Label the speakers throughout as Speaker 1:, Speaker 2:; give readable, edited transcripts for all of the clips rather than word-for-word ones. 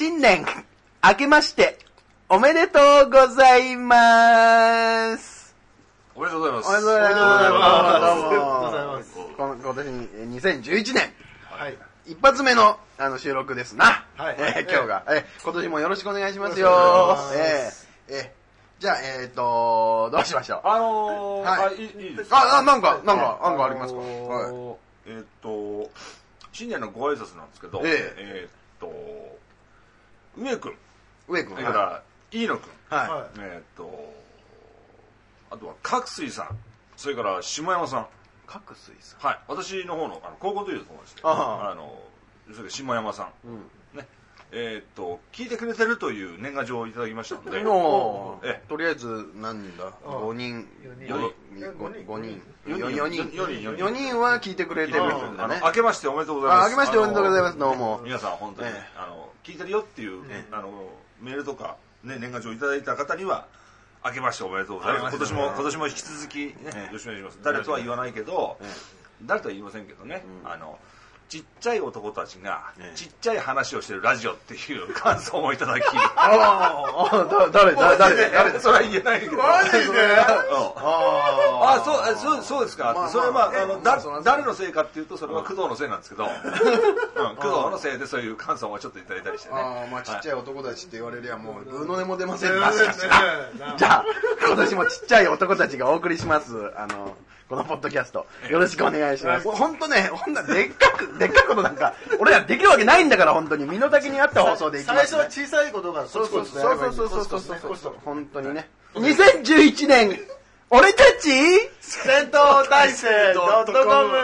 Speaker 1: 新年明けましておめでとうございます。
Speaker 2: おめでとうございます。
Speaker 1: おめでとうございます。今年2011年、
Speaker 3: はい、
Speaker 1: 一発目の収録ですな。
Speaker 3: はい、
Speaker 1: 今日が、今年もよろしくお願いしますよ。じゃあどうしましょう。
Speaker 2: はい、いいです
Speaker 1: か。なんかありますか。
Speaker 2: 新年のご挨拶なんですけど、上君、
Speaker 1: それ
Speaker 2: から飯野君、
Speaker 1: はい、
Speaker 2: あとは角水さん、それから下山さん。
Speaker 1: 角水さん。
Speaker 2: はい、私の方の高校という友達で、それから下山さん、ね、聞いてくれてるという年賀状をいただきましたので、
Speaker 1: とりあえず何人だ？5人は聞いてくれてるんだね。
Speaker 2: 明けましておめでとうございます。
Speaker 1: 明けましておめでとうございます。どうも
Speaker 2: 皆さん本当に聞いてるよっていうメールとかね年賀状いただいた方には明けましておめでとうございます。今年も引き続きねよろしくお願いします。誰とは言わないけど、誰とは言いませんけどね、ちっちゃい男たちがちっちゃい話をしてるラジオっていう感想をいただき、
Speaker 1: 誰
Speaker 2: それは言えないけど、
Speaker 3: マジで
Speaker 2: そうですか。それは誰のせいかっていうとそれは工藤のせいなんですけど、工藤のせいでそういう感想をちょっといただいたりしてね。
Speaker 1: ちっちゃい男たちって言われりゃもうグーの音も出ませんな。じゃあ今年もちっちゃい男たちがお送りしますこのポッドキャストよろしくお願いします。本当ね、ほんなでっかくことなんか俺らできるわけないんだから、本当に身の丈に合った放送でいきます、ね。
Speaker 3: 最初は小さいことが
Speaker 1: そう本当にね。2011年俺たち
Speaker 3: 戦闘大生.com。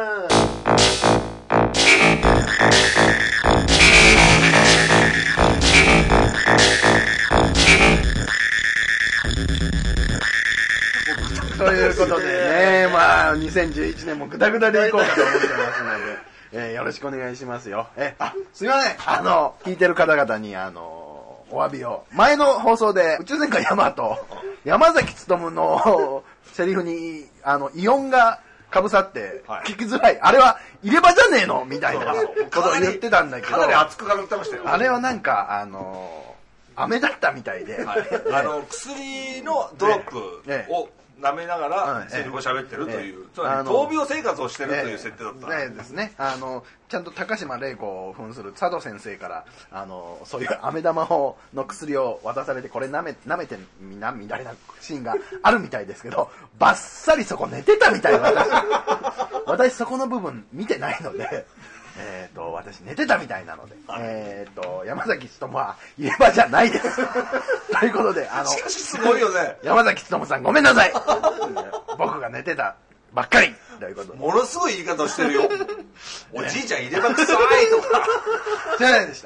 Speaker 1: ということでね、2011年もグダグダでいこうかと思ってますので、よろしくお願いしますよ。すいません、聞いてる方々にお詫びを。前の放送で宇宙戦艦ヤマト、山崎努のセリフにイオンがかぶさって聞きづらい、あれは入れ歯じゃねえのみたいなことを言ってたんだけど、
Speaker 2: かなり熱く語ってましたよ。
Speaker 1: あれはなんか飴だったみたいで、
Speaker 2: 薬のドロップを舐めながらセリフを喋ってるという、つまり闘病生活をしてるという設定だった
Speaker 1: ですね。ちゃんと高島玲子を扮する佐藤先生からそういう飴玉の薬を渡されて、これ舐めてみなみたいなシーンがあるみたいですけど、バッサリそこ寝てたみたい。私そこの部分見てないので。私寝てたみたいなので、山崎努は入れ歯じゃないです。ということで、
Speaker 2: しかしすごいよね。
Speaker 1: 山崎努さんごめんなさい。僕が寝てたばっかりということで。
Speaker 2: ものすごい言い方をしてるよ。おじいちゃん入れ歯臭いとか。
Speaker 1: じゃないでした。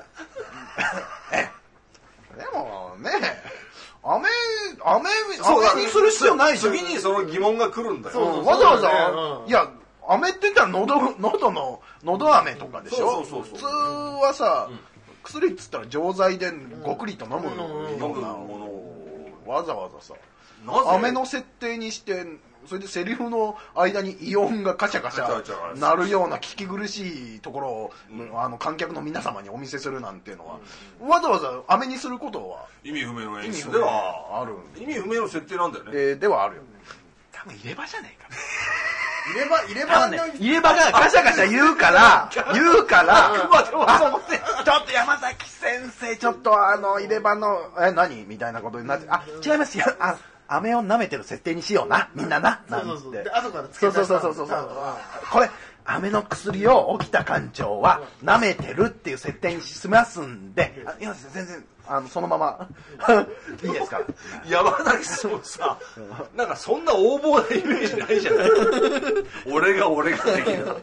Speaker 1: でもね、飴にする必要ないじゃん。
Speaker 2: 次にその疑問が来るんだよ。
Speaker 1: わざわざ、いや、飴って言ったら喉飴とかでしょ。普通はさ、薬っつったら錠剤でごくりと飲むようなものをわざわざさ、飴の設定にして、それでセリフの間にイオンがカチャカチャなるような聞き苦しいところを観客の皆様にお見せするなんていうのは、わざわざ飴にすることは
Speaker 2: 意味不明の演出ではある。意味不明の設定なんだよね。
Speaker 1: ではあるよね。多分入れ歯じゃねえか。入れ歯がガシャガシャ言うからちょっと山崎先生ちょっと入れ歯の何みたいなことになって、違いますよ、飴を舐めてる設定にしようなみんなな、なんて。
Speaker 3: 後からつけ出した。
Speaker 1: そうこれ飴の薬を沖田館長は舐めてるっていう設定にしますんで、いや全然そのままいいですから。
Speaker 2: 山崎さんさ、なんかそんな横暴なイメージないじゃない。俺ができる。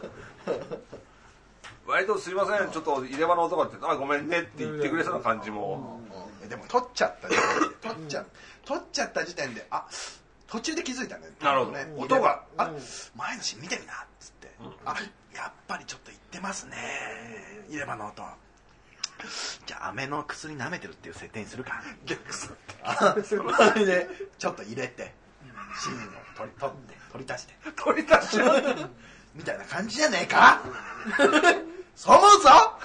Speaker 2: 割とすいません、ちょっと入れ歯の音があって、ごめんねって言ってくれそうな感じも。
Speaker 1: でも取っちゃった時点で途中で気づいたね。
Speaker 2: なるほどね。音が
Speaker 1: 前のシーン見てみなっつって、やっぱりちょっと言ってますね、入れ歯の音。じゃあ飴の薬舐めてるっていう設定にするか。それでちょっと入れてシーンを取り足してみたいな感じじゃねえか。そもそ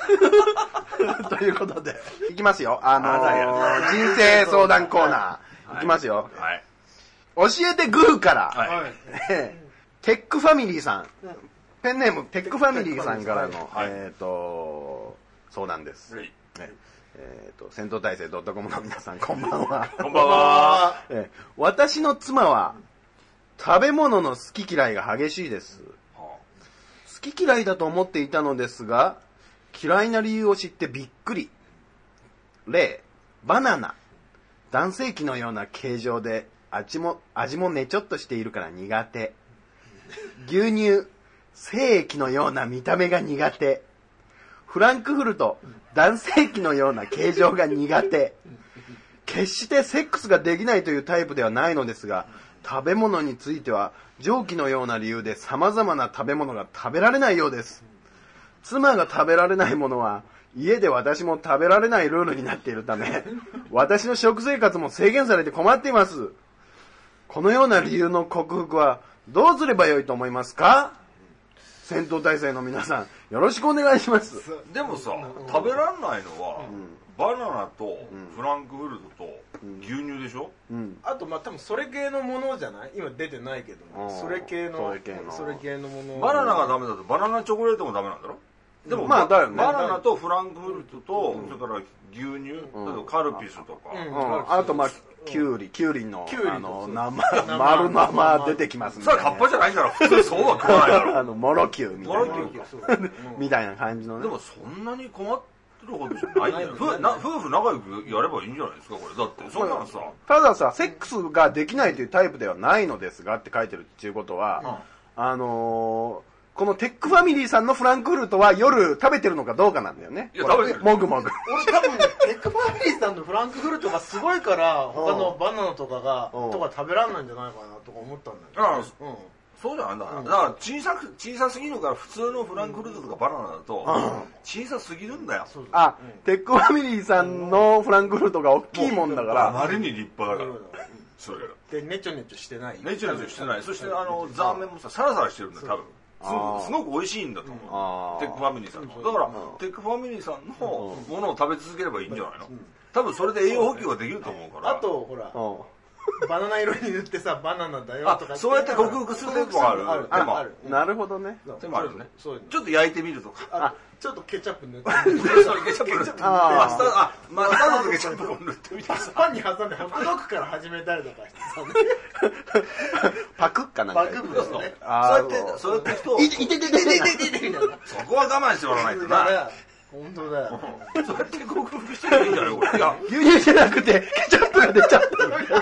Speaker 1: ということで、いきますよ。人生相談コーナー。いきますよ。
Speaker 2: はい。
Speaker 1: 教えてグーから、
Speaker 2: はい。
Speaker 1: テックファミリーさん。ペンネーム、テックファミリーさんからの、相談です。戦闘体制 .com の皆さん、こんばんは。
Speaker 2: こんばんは。
Speaker 1: 私の妻は、食べ物の好き嫌いが激しいです。好き嫌いだと思っていたのですが、嫌いな理由を知ってびっくり。例、バナナ。男性器のような形状で、味もねちょっとしているから苦手。牛乳。精液のような見た目が苦手。フランクフルト。男性器のような形状が苦手。決してセックスができないというタイプではないのですが、食べ物については上記のような理由で様々な食べ物が食べられないようです。妻が食べられないものは家で私も食べられないルールになっているため、私の食生活も制限されて困っています。このような理由の克服はどうすればよいと思いますか？戦闘態勢の皆さん、よろしくお願いします。
Speaker 2: でもさ、食べられないのは、バナナとフランクフルトと牛乳でしょ、
Speaker 3: あと、まあ多分それ系のものじゃない？今出てないけども、それ系のもの。
Speaker 2: バナナがダメだとバナナチョコレートもダメなんだろ？でも、
Speaker 1: まあだよね、
Speaker 2: バナナとフランクフルトと、それから牛乳、カルピスとか。
Speaker 1: あとまあ、キュウリの、丸生出てきますね。
Speaker 2: それカッパじゃないから、普通そうは食わないだろ。
Speaker 1: モロキュウみたいな。
Speaker 2: モロキュウ。
Speaker 1: みたいな感じのね。
Speaker 2: でもそんなに困ってるほどじゃないんだよ。夫婦仲良くやればいいんじゃないですか、これ。だって、そんなのさ。
Speaker 1: たださ、セックスができないというタイプではないのですがって書いてるっていうことは、このテックファミリーさんのフランクフルトは夜食べてるのかどうかなんだよね。
Speaker 2: いや、食べてる。
Speaker 1: もぐもぐ。
Speaker 3: 俺多分ね、テックファミリーさんのフランクフルトがすごいから、他のバナナとか食べられないんじゃないかなとか思ったんだけど。
Speaker 2: そうじゃないんだ。だから小さすぎるから普通のフランクフルトとかバナナだと小さすぎるんだよ。
Speaker 1: あ、テックファミリーさんのフランクフルトが大きいもんだから。
Speaker 2: あまりに立派だから。それが。
Speaker 3: で、ネチョネチョしてない。
Speaker 2: ネチョネチョしてない。そしてザーメンもさ、サラサラしてるんだよ、多分。すごく美味しいんだと思う。テックファミリーさんの。だから、テックファミリーさんのものを食べ続ければいいんじゃないの？多分それで栄養補給ができると思うから。
Speaker 3: あと、ほら、バナナ色に塗ってさ、バナナだよとか。
Speaker 2: そうやって克服する手もある。
Speaker 1: ある。なるほどね。
Speaker 2: 手もあるね。ちょっと焼いてみるとか。
Speaker 3: ちょっとケチャップ塗って。
Speaker 2: ケチャップ塗って。マスタードとケチャップを塗ってみてさ。
Speaker 3: パンに挟んでホットドッグから始めたりとかして
Speaker 1: さ。パクッかなんか。
Speaker 3: パクッですね。
Speaker 2: そうやって人を。
Speaker 1: いて
Speaker 2: そこは我慢してもらわないとな。
Speaker 3: 本当だよ。
Speaker 2: そうやって克服してるんじゃないこれ。
Speaker 1: 牛乳じゃなくて、ケチャップが出ちゃった。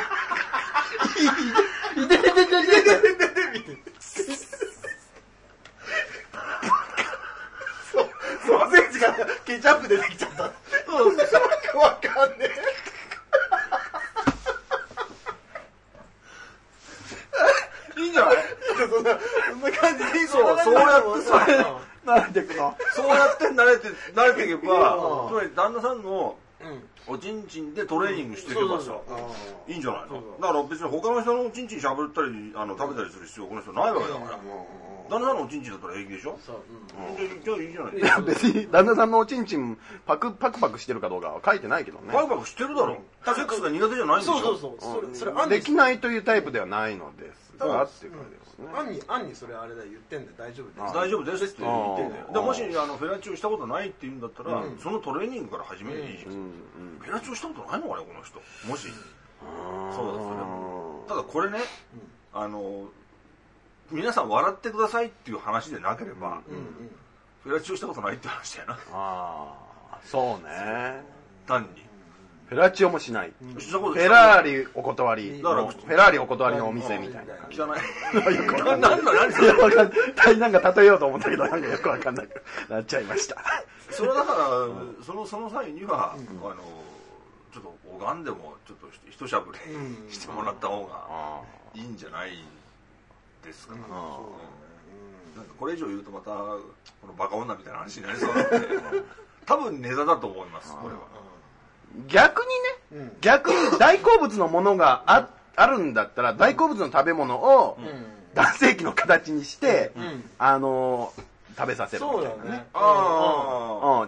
Speaker 1: いて
Speaker 3: ソーセージがケチャップ出てきちゃった。わかんね
Speaker 2: え。いいんじゃない？
Speaker 3: そんな感じでいい。
Speaker 2: そうやってさ、
Speaker 1: 慣れてくの。
Speaker 2: そうやって慣れていけば、つまり旦那さんのおちんちんでトレーニングしていけばさ、いいんじゃないの？だから別に他の人のおちんちんしゃぶったり食べたりする必要この人ないわけだから。旦那さんのおちんちんだったら平気でしょ？じゃあいいじゃない。
Speaker 1: いや別に旦那さんのおちんちんパクパクしてるかどうかは書いてないけどね。
Speaker 2: パクパクしてるだろ。セックスが苦手じゃないんでしょ？
Speaker 3: そう
Speaker 1: できないというタイプではないのですがっていう感じですね。
Speaker 3: アンにそれあれだ言ってんだよ。大丈夫です。
Speaker 2: 大丈夫ですって言ってんだよ。でもしフェラチオしたことないって言うんだったら、そのトレーニングから始めていいじゃん。フェラチオしたことないのかねこの人。もし。そうだそれ。ただこれね、皆さん笑ってくださいっていう話でなければ、フェラチオしたことないって話だよな。
Speaker 1: ああ、そうね。
Speaker 2: 単に。
Speaker 1: フェラチオもしない。
Speaker 2: フ
Speaker 1: ェラーリお断り。フェラーリお断りのお店みたいな。
Speaker 2: 汚い。
Speaker 1: 何それ。なんか例えようと思ったけど、なんかよくわかんなくなっちゃいました。
Speaker 2: それだから、その際には、ちょっと拝んでも、ちょっと一しゃぶりしてもらった方がいいんじゃないですか。なんかこれ以上言うとまた、このバカ女みたいな話になりそうなので、多分ネタだと思います、これは。
Speaker 1: 逆に大好物のものがあるんだったら、大好物の食べ物を男性器の形にして、食べさせるみたいなね。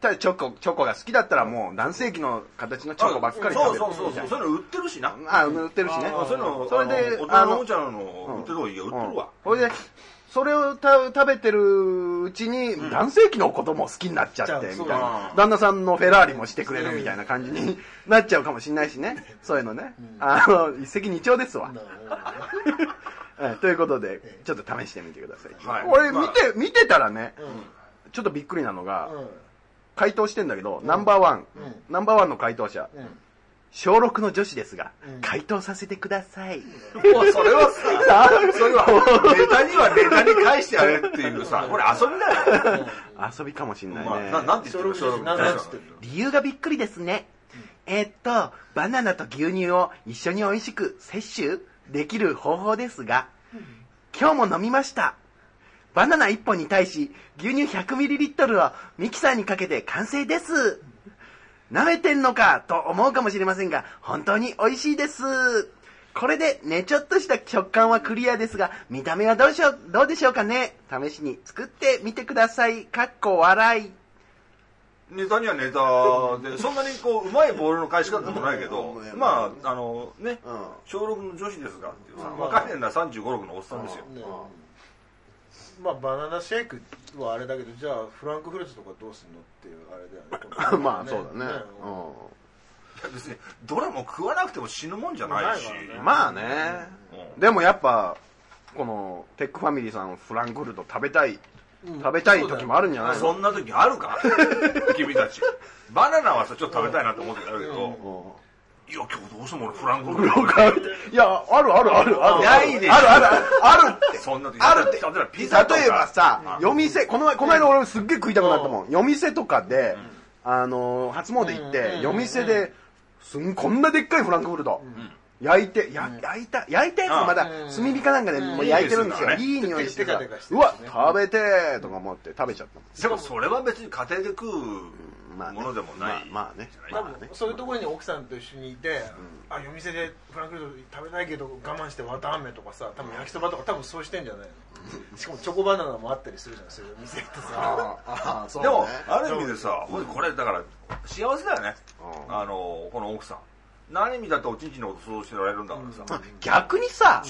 Speaker 1: チョコが好きだったらもう何世紀の形のチョコばっかり食べる。
Speaker 2: そういうの売ってるしな。
Speaker 1: 売ってるしね。
Speaker 2: そういうの、それで、大人のおもちゃの売ってる方がいいよ、売ってるわ。
Speaker 1: それで、それを食べてるうちに、何世紀のことも好きになっちゃって、みたいな。旦那さんのフェラーリもしてくれるみたいな感じになっちゃうかもしれないしね。そういうのね。一石二鳥ですわ。ということで、ちょっと試してみてください。俺、見てたらね、ちょっとびっくりなのが、回答してんだけど、ナンバーワンの回答者。小6の女子ですが、回答させてください。
Speaker 2: もうそれはさ、それはネタにはネタに返してやれっていうさ、これ遊びだよ。
Speaker 1: 遊びかもしんないね。
Speaker 2: なんて言ってる小6の女子。
Speaker 1: 理由がびっくりですね。バナナと牛乳を一緒に美味しく摂取できる方法ですが、今日も飲みました。バナナ1本に対し、牛乳 100ml をミキサーにかけて完成です。舐めてんのかと思うかもしれませんが、本当に美味しいです。これでねちょっとした食感はクリアですが、見た目はどうでしょうかね。試しに作ってみてください。かっこ笑い。
Speaker 2: ネタにはネタで、そんなにこう、うまいボールの返し方もないけど、まあ、小6の女子ですがっていうさ、若い年だ35、6のおっさんですよ。
Speaker 3: まあバナナシェイクはあれだけど、じゃあフランクフルトとかどうすんのっていうあれだよね。
Speaker 1: まあそうだね。
Speaker 2: 別にどれも食わなくても死ぬもんじゃないし。
Speaker 1: まあね。でもやっぱこのテックファミリーさんフランクフルト食べたい時もあるんじゃないの？
Speaker 2: そんな時あるか君たち。バナナはさちょっと食べたいなと思ってるけど。いや今日どうしても俺フランクフルト。
Speaker 1: いやある。
Speaker 2: ないでしょ。
Speaker 1: あるって。
Speaker 2: そんな時
Speaker 1: あるって。例えばさ、夜店この間俺すっげえ食いたくなったもん。夜店とかで初詣行って夜店でこんなでっかいフランクフルト焼いたやつまだ炭火かなんかでもう焼いてるんですよ。いい匂いしてさ、うわ食べてーとか思って食べちゃったもん。
Speaker 2: でもそれは別に家庭で食うものでもない。
Speaker 1: まあね。
Speaker 3: そういうところに奥さんと一緒にいて、夜店でフランクフルト食べたいけど我慢して綿あめとかさ、多分焼きそばとか多分そうしてんじゃないの。しかもチョコバナナもあったりするじゃん、そういう店ってさ。
Speaker 2: でもある意味でさ、これだから幸せだよね。この奥さん何見だっておちんちんのこと想像してられるんだからさ。逆にさ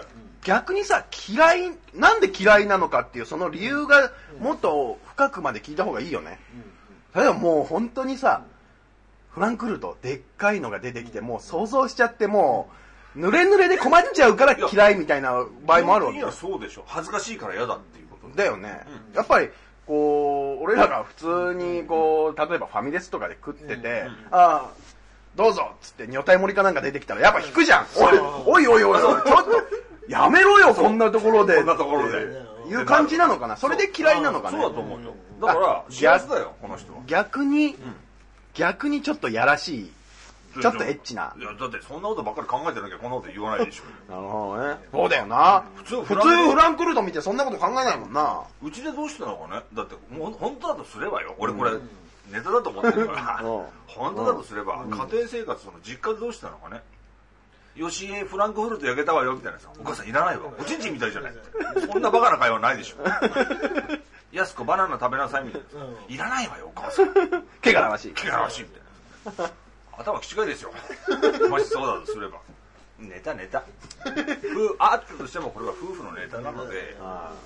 Speaker 1: なんで嫌いなのかっていうその理由がもっと深くまで聞いた方がいいよね。例えばもう本当にさ、フランクフルトでっかいのが出てきてもう想像しちゃってもう濡れ濡れで困っちゃうから嫌いみたいな場合もあるわけ。
Speaker 2: いやそうでしょ。恥ずかしいから嫌だっていうこと
Speaker 1: だよね。やっぱりこう俺らが普通にこう例えばファミレスとかで食ってて、どうぞっつって女体盛りかなんか出てきたらやっぱ引くじゃん。おいちょっとやめろよこんなところでいう感じなのかな。それで嫌いなのかね。
Speaker 2: そうだと思うよ。だから幸せだよこの人は。
Speaker 1: 逆にちょっとやらしい、ちょっとエッチな。
Speaker 2: いやだってそんなことばっかり考えてなきゃこんなこと言わないでしょ。
Speaker 1: なるほどね。そうだよな。普通フランクフルト見てそんなこと考えないもんな。
Speaker 2: うちでどうしてたのかね。だってもう本当だとすればよ。俺これネタだと思ってるから本当だとすれば家庭生活の実家でどうしてたのかね。よしフランクフルト焼けたわよみたいなさ、お母さんいらないわ、おちんちんみたいじゃない。そんなバカな会話ないでしょ。やすこバナナ食べなさいみたいな、いらないわよお母さん。
Speaker 1: 毛がらしい
Speaker 2: みたいな。頭き違いですよ。もしそうだとすればネタあったとしてもこれは夫婦のネタなので、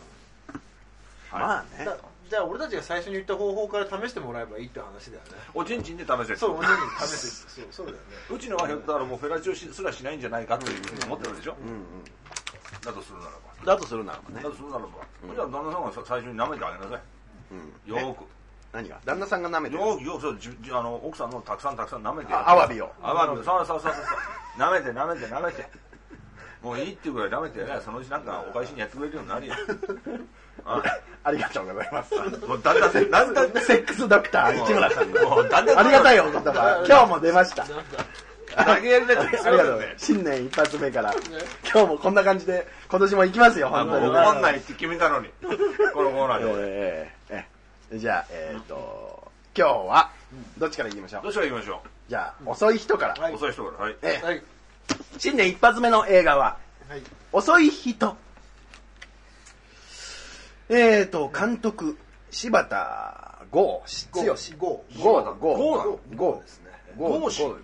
Speaker 1: まあね。
Speaker 3: じゃあ俺たちが最初に言った方法から試してもらえばいいって話だよね。
Speaker 2: おちんちんで試せ。
Speaker 3: そう、おちんちんで試せ。そうだよね。
Speaker 2: うちのはひょっとしたらもうフェラチオすらしないんじゃないかというふうに思ってるでしょ。だとするならば。じゃあ旦那さんが最初に舐めてあげなさい。よーく。
Speaker 1: 何が？旦那さんが舐めてる。
Speaker 2: よく奥さんのたくさん舐めて。
Speaker 1: アワビを。
Speaker 2: そう。舐めて。もういいっていうぐらい舐めてね、そのうちなんかお返しにやってくれるようになるよ。
Speaker 1: ありがとうございます。
Speaker 2: もうだんだんセ
Speaker 1: ックスドクター市村さんありがたいお言葉今日も出ました。
Speaker 2: 投げやりだって。
Speaker 1: ありがとう。新年一発目から今日もこんな感じで今年も行きますよ。
Speaker 2: 本当に怒んないって決めたのにこのコーナー
Speaker 1: で。じゃあ今日はどっちから行きましょう。じゃあ遅い人から。
Speaker 2: はい。
Speaker 1: 新年一発目の映画は遅い人。監督柴田ゴー強しゴーなのゴーですねゴ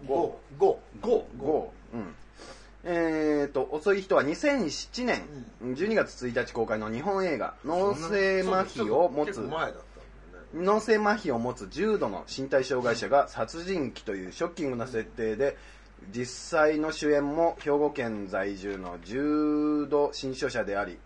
Speaker 1: ー遅い人は2007年12月1日公開の日本映画脳性麻痺を持つ重度の身体障害者が殺人鬼というショッキングな設定で、実際の主演も兵庫県在住の重度新書者であり、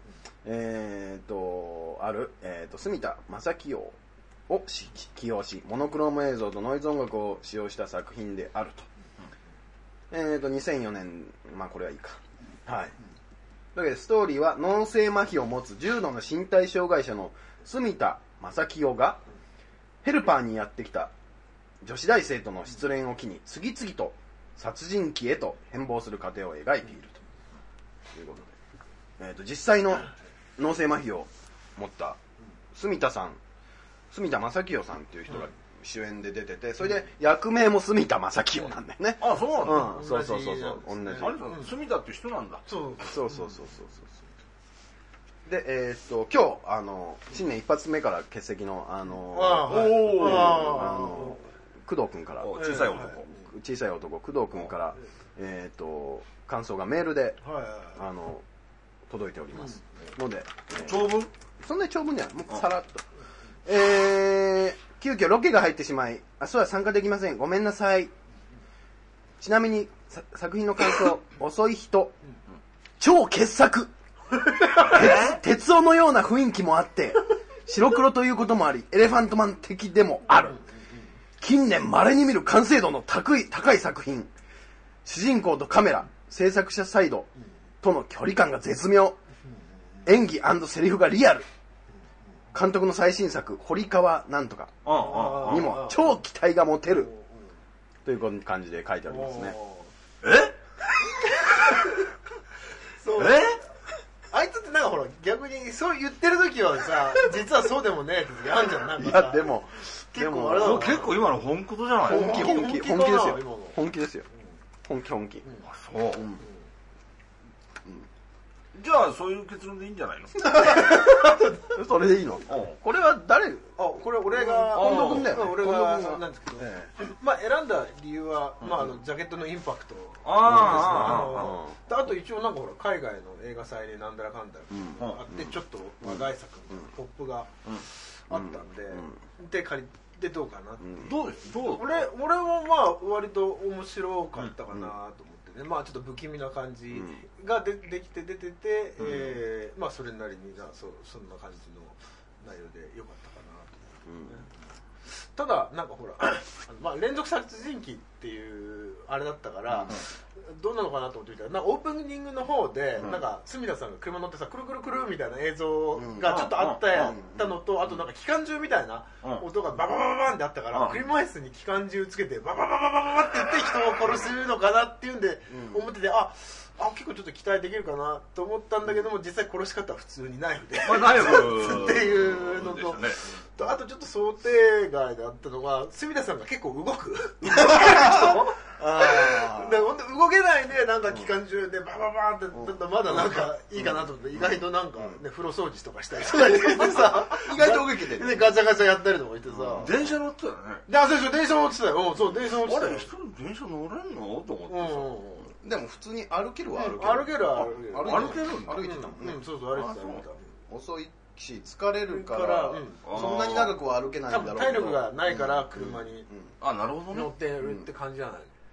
Speaker 1: 住田正清を起用し、モノクローム映像とノイズ音楽を使用した作品であると。2004年、まあこれはいいか。はい。というわけでストーリーは脳性麻痺を持つ重度の身体障害者の住田正清がヘルパーにやってきた女子大生との失恋を機に次々と殺人鬼へと変貌する過程を描いているということで、実際の脳性麻痺を持った住田正清さんっていう人が主演で出てて、それで役名も住田正清なんだよね。
Speaker 2: あ、そうなんだ。
Speaker 1: そう同じ。
Speaker 2: 住田って人なんだ。
Speaker 1: そう。で、今日新年一発目から欠席の工藤君から
Speaker 2: 小さい男
Speaker 1: 工藤君から感想がメールで届いておりますので、
Speaker 2: 長文？
Speaker 1: そんなに長文じゃない、もうさらっと。急遽ロケが入ってしまい、明日は参加できません。ごめんなさい。ちなみに作品の感想、遅い人、超傑作。鉄夫のような雰囲気もあって、白黒ということもあり、エレファントマン的でもある。近年稀に見る完成度の高い作品。主人公とカメラ、制作者サイドとの距離感が絶妙。演技&セリフがリアル。監督の最新作堀川なんとかにも超期待が持てるという感じで書いてありますね。
Speaker 3: あいつってなんかほら逆にそう言ってる時はさ、実はそうでもねえって時あるじゃん。なんか
Speaker 1: いやでも
Speaker 3: あれだろ、
Speaker 2: 結構今の本気じゃない？
Speaker 1: 本気ですよ。本気。
Speaker 2: あ、そう。じゃあそういう結論でいいんじゃないの？
Speaker 1: それでいいの？これは誰？
Speaker 3: これ俺が
Speaker 1: 近藤君だよ。
Speaker 3: 俺がなんですけど、まあ選んだ理由はまあジャケットのインパクト。あと一応なんかほら海外の映画祭でなんだらかんだあってちょっと話題作のポップがあったんで借りてどうかな。
Speaker 2: どうです？
Speaker 3: 俺はまあ割と面白かったかなと思って。まあちょっと不気味な感じが出てて、まあそれなりにそんな感じの内容で良かったかなと思って、ただなんかほらまあ連続殺人鬼っていうあれだったから、どうなのかなと思ってみたら、なんかオープニングの方で、なんか住田さんが車乗ってさくるくるくるみたいな映像がちょっとあったのと、あとなんか機関銃みたいな音がバババババンってあったから、車椅子に機関銃つけてババババババって言って人を殺すのかなっていうんで思ってて、結構ちょっと期待できるかなと思ったんだけども、実際殺し方は普通にナイフでっていうのと、あとちょっと想定外だったのが住田さんが結構動く人動けないでなんか機関銃でバババーってまだなんかいいかなと思って、意外となんかね風呂掃除とかしたりとかしてさ、
Speaker 1: 意外と動けてる、
Speaker 3: ガチャガチャやったりとかしてさ、
Speaker 2: 電車乗ってたよね。
Speaker 3: 電車乗ってたよ。そう電車乗ってたよ。
Speaker 2: あれ一人電車乗れんのと思ってさ。
Speaker 1: でも普通に歩けるは歩けてたもんね。そう歩いてた。遅いし疲れるからそんなに長くは歩けないんだろうけど、
Speaker 3: 体力がないから車に
Speaker 2: なるほどね、
Speaker 3: 乗ってるって感じじゃない？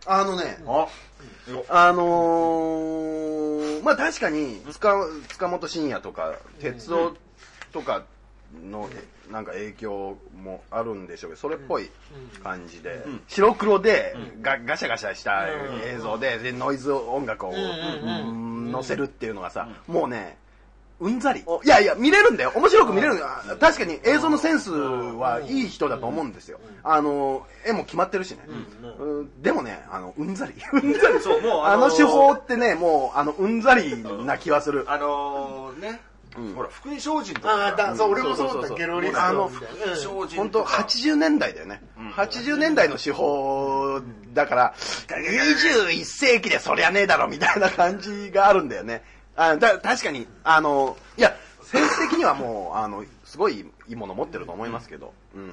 Speaker 1: まあ確かに塚本慎也とか鉄道とかのなんか影響もあるんでしょうけど、それっぽい感じで白黒でガシャガシャした映像でノイズ音楽を乗せるっていうのがさ、もうねうんざり。いや見れるんだよ、面白く見れる。確かに映像のセンスはいい人だと思うんですよ。絵も決まってるしね。でもねうんざりそう、もう手法ってね、もううんざりな気はする。
Speaker 2: ね、ほら福井精進とか、
Speaker 3: そう俺もそうだった。ゲロリストみたいな
Speaker 1: 本当80年代だよね。80年代の手法だから21世紀でそりゃねえだろみたいな感じがあるんだよね。確かにいやセンス的にはもうすごいいいもの持ってると思いますけど、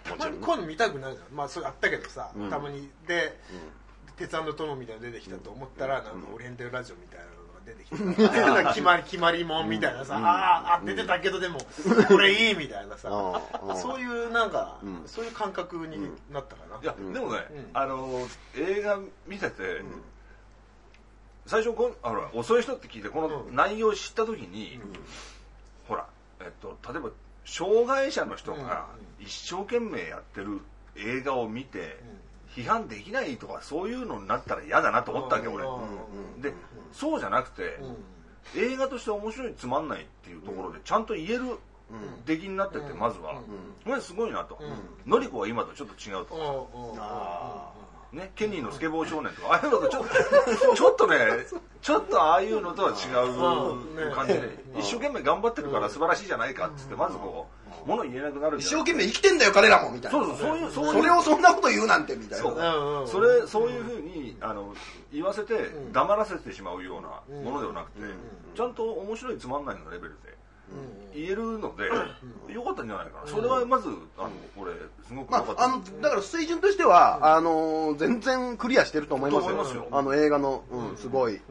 Speaker 1: もちろん
Speaker 3: こういうの見たくないじゃん。まあそれあったけどさ、たまにで、鉄腕トムみたいなの出てきたと思ったら、なんかオリエンタルラジオみたいなのが出てきた決まりもんみたいなさ、あ出てたけどでもこれいいみたいなさ、そういうなんか、そういう感覚になったかな。
Speaker 2: いやでもね、映画見てて、最初ほら遅い人って聞いてこの内容を知った時に、ほら例えば障害者の人が一生懸命やってる映画を見て批判できないとかそういうのになったら嫌だなと思ったわけ俺。でそうじゃなくて、映画として面白いつまんないっていうところでちゃんと言える出来になってて、まずはこれすごいなと。のりこは今とちょっと違うと。ね、ケニーのスケボー少年とかああいうのとちょっとねちょっとああいうのとは違う感じで、一生懸命頑張ってるから素晴らしいじゃないかっつってまずこう物言えなくなる。
Speaker 1: 一生懸命生きてんだよ彼らもみたいな。それをそんなこと言うなんてみたいな。
Speaker 2: そういうふうに言わせて黙らせてしまうようなものではなくて、ちゃんと面白いつまんないのレベルで言えるので良かったんじゃないかな。それはまず俺すごく良かった。
Speaker 1: だから水準としては全然クリアしてると思いますよ。映画のすごいいい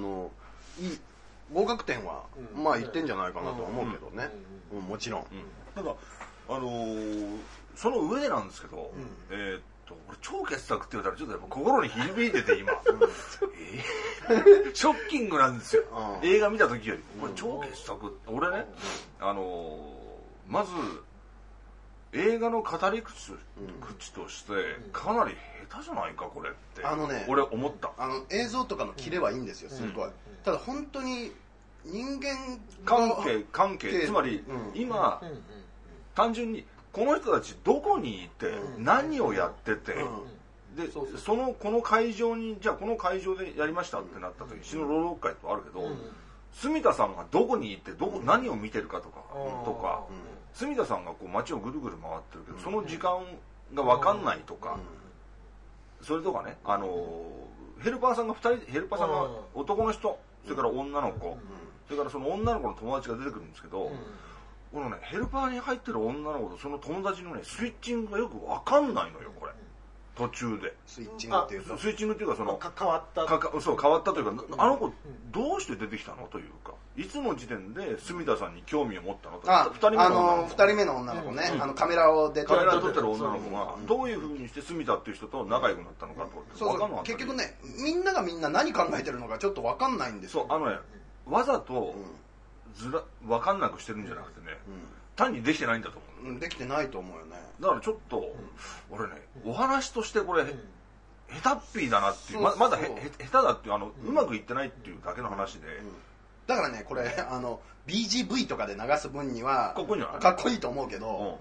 Speaker 1: 合格点はまあいってんじゃないかなと思うけどね。もちろん。
Speaker 2: ただその上でなんですけど、俺超傑作って言われたらちょっとやっぱ心に響いてて今ショッキングなんですよ。映画見た時よりこれ超傑作。俺ねまず映画の語り口としてかなり下手じゃないかこれって俺思った。
Speaker 1: 映像とかのキレはいいんですよすごい。ただ本当に人間
Speaker 2: 関係つまり今単純にこの人たちどこにいて何をやっててでこの会場にじゃあこの会場でやりましたってなった時詩の朗読会とあるけど、住田さんがどこにいて何を見てるかとか住田さんがこう街をぐるぐる回ってるけどその時間が分かんないとか、それとかねヘルパーさんが男の人それから女の子それからその女の子の友達が出てくるんですけど、このねヘルパーに入ってる女の子とその友達のねスイッチングがよく分かんないのよこれ途中で。
Speaker 1: スイッチングっていうか
Speaker 3: その変わった
Speaker 2: そう変わったというかあの子どうして出てきたのというかいつの時点で住田さんに興味を持ったのとか
Speaker 1: 2人目の女の子ねカメラで撮
Speaker 2: ってる女の子がどういうふうにして住田っていう人と仲良くなったのかと分かんなかったり。
Speaker 1: 結局ねみんながみんな何考えてるのかちょっと分かんないんですよ。
Speaker 2: わざと分かんなくしてるんじゃなくてね単にできてないんだと思う。
Speaker 1: できてないと思うよね。
Speaker 2: だからちょっと俺ねお話としてこれ下手っぴーだなっていうまだ下手だっていううまくいってないっていうだけの話で。
Speaker 1: だからねこれBGV とかで流す分にはかっこいいと思うけど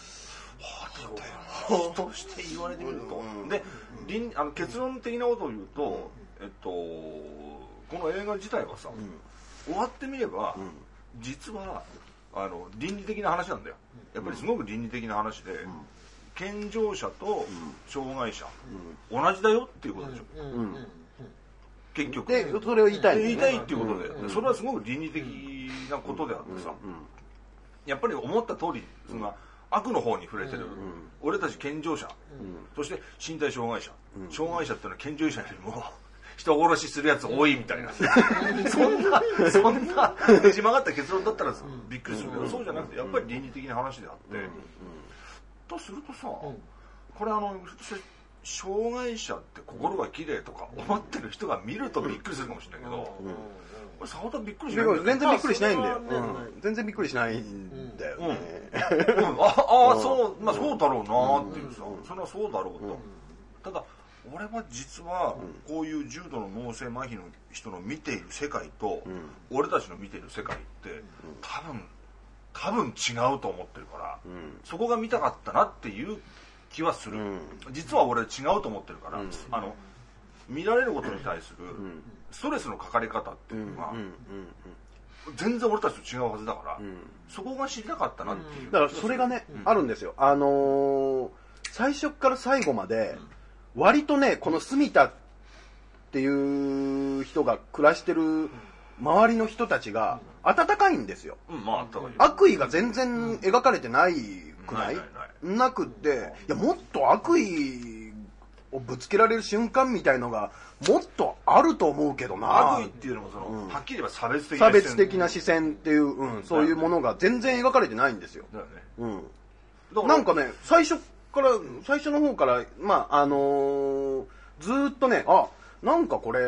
Speaker 2: として言われてみるとで結論的なことを言うとこの映画自体はさ終わってみれば実は倫理的な話なんだよ。やっぱりすごく倫理的な話で健常者と障害者同じだよっていうことでしょ結局。
Speaker 1: でそれを言いたい
Speaker 2: っていうことでそれはすごく倫理的なことであってさやっぱり思った通りその悪の方に触れてる俺たち健常者そして身体障害者っていうのは健常者よりも人殺しするやつ多いみたいなそんなねじ曲がった結論だったらびっくりするけどそうじゃなくてやっぱり倫理的な話であってとするとさこれ障害者って心が綺麗とか思ってる人が見るとびっくりするかもしれないけどこれさほどびっくりしないんだよ。
Speaker 1: 全然びっくりしないんだよ。全然びっくりしないんだよね。
Speaker 2: そうそうだろうなっていうさそれはそうだろうと。ただ俺は実はこういう重度の脳性麻痺の人の見ている世界と俺たちの見ている世界って多分違うと思ってるからそこが見たかったなっていう気はする。実は俺違うと思ってるから見られることに対するストレスのかかり方っていうのが全然俺たちと違うはずだからそこが知りたかったなっていう。
Speaker 1: だからそれがねあるんですよ。最初から最後まで割とねこの住田っていう人が暮らしてる周りの人たちが温かいんですよ。悪意が全然描かれてないくない？なくって、いや、もっと悪意をぶつけられる瞬間みたいのがもっとあると思うけどな。
Speaker 2: 悪意っていうのもはっきり言えば差別的
Speaker 1: な視線っていう、そういうものが全然描かれてないんですよ。
Speaker 2: だよね。
Speaker 1: なんかね、最初の方から、まあ、ずーっとね、なんかこれ、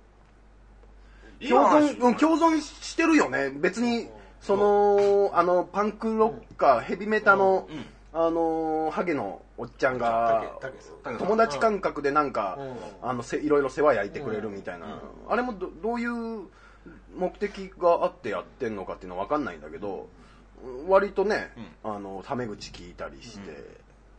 Speaker 1: 共存してるよね。別に、パンクロッカー、ヘビメタの、ハゲのおっちゃんが、友達感覚でなんか、いろいろ世話焼いてくれるみたいな。あれもどういう目的があってやってんのかっていうのは分かんないんだけど、割とね、タメ口聞いたりして、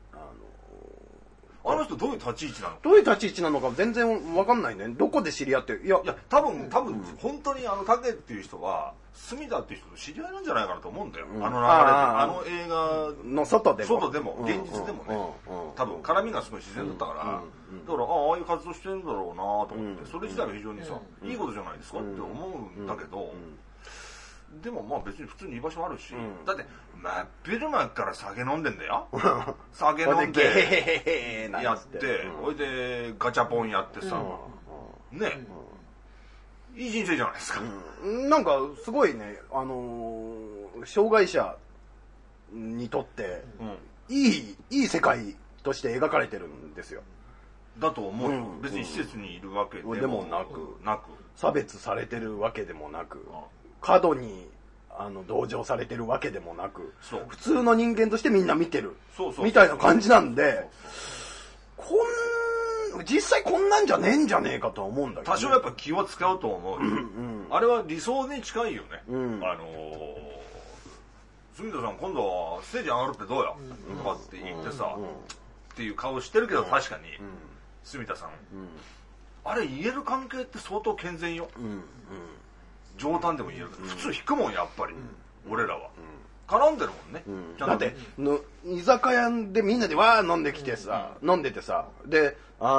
Speaker 2: あの人どういう立ち位置なの？
Speaker 1: どういう立ち位置なのか全然わかんないね。どこで知り合って、いや
Speaker 2: 多分本当にタケっていう人は隅田っていう人と知り合いなんじゃないかなと思うんだよ。あの映画
Speaker 1: の外で
Speaker 2: も現実でもね、多分絡みがすごい自然だったから、だからああいう活動してるんだろうなと思って、それ自体が非常にさ、いいことじゃないですかって思うんだけど、でもまあ別に普通に居場所あるし、だって真っ昼間から酒飲んでんだよ。酒飲んでやって、それでガチャポンやってさ、ね、いい人生じゃないですか。
Speaker 1: なんかすごいね、障害者にとっていい世界として描かれてるんですよ。
Speaker 2: だと思うよ。別に施設にいるわけでもなく、
Speaker 1: 差別されてるわけでもなく、過度に同情されてるわけでもなく、普通の人間としてみんな見てるみたいな感じなんで、実際こんなんじゃねえんじゃねえかとは思うんだけど、
Speaker 2: 多少やっぱ気を使うと思う。あれは理想に近いよね。住田さん今度はステージ上がるってどうやとかって言ってさ、っていう顔してるけど、確かに住田さん、あれ言える関係って相当健全よ。冗談でも言えるけど、普通引くもんやっぱり、俺らは絡んでるもんね。
Speaker 1: だって居酒屋でみんなでわー飲んできてさ、飲んでてさ、で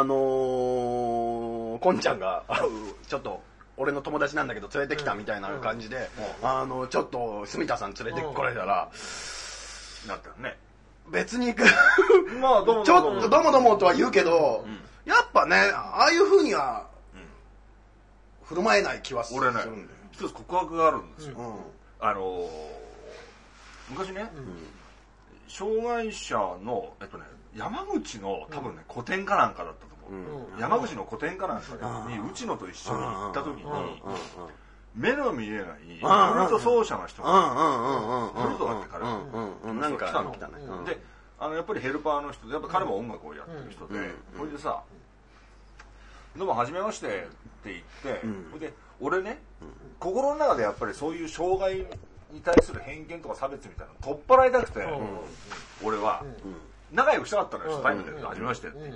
Speaker 1: こんちゃんがちょっと俺の友達なんだけど連れてきたみたいな感じで、ちょっと住田さん連れてこられたら、
Speaker 2: なったよね。
Speaker 1: 別に
Speaker 2: まあちょ
Speaker 1: っとどもどもとは言うけど、やっぱね、ああいう風には振る舞えない気はするんだよ。
Speaker 2: 俺ね、一つ告白があるんですよ。昔ね、障害者の山口の多分ね個展かなんかだったと思う。山口の個展かなんかに内野と一緒に行った時に、目の見えないフルート奏者の人がフルートだって彼が来たの。でやっぱりヘルパーの人で、やっぱ彼も音楽をやってる人で、それでさ「どうもはじめまして」って言って、それで俺ね、心の中でやっぱりそういう障害に対する偏見とか差別みたいなの取っ払いたくて、俺は仲良くしたかったのよ。初対面で「はじめまして」って言って、